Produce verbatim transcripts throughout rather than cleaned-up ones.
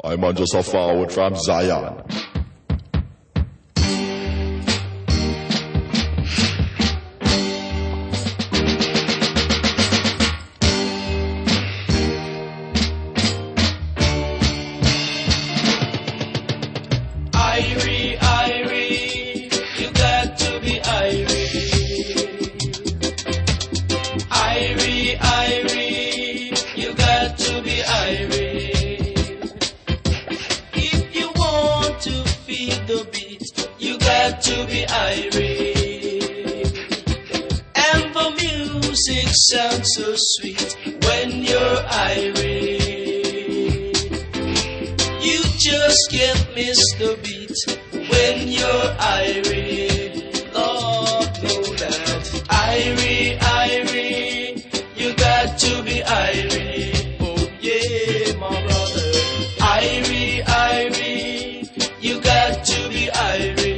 I'm on just a forward from Zion. Irie, Irie, you got to be Irie. Irie, Irie, you got to be Irie. If you want to feel the beat, you got to be Irie. And the music sounds so sweet when you're Irie. You just can't miss the beat when you're Irie. Lord, know that. Irie, Irie, you got to be Irie. Oh yeah, my brother. Irie, Irie, you got to be Irie.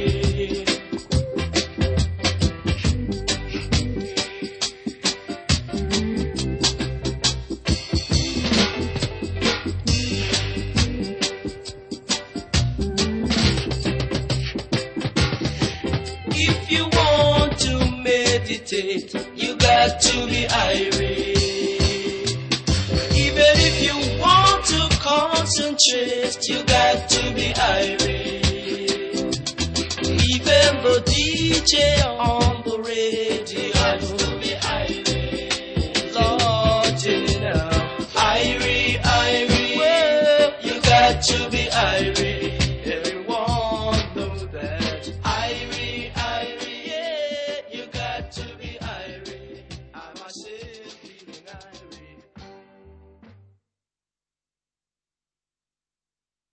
If you want to meditate, you got to be Irie. Even if you want to concentrate, you got to be Irie. Even the D J on the radio got to be Irie. Lord, you know, Irie, Irie, well, you got to be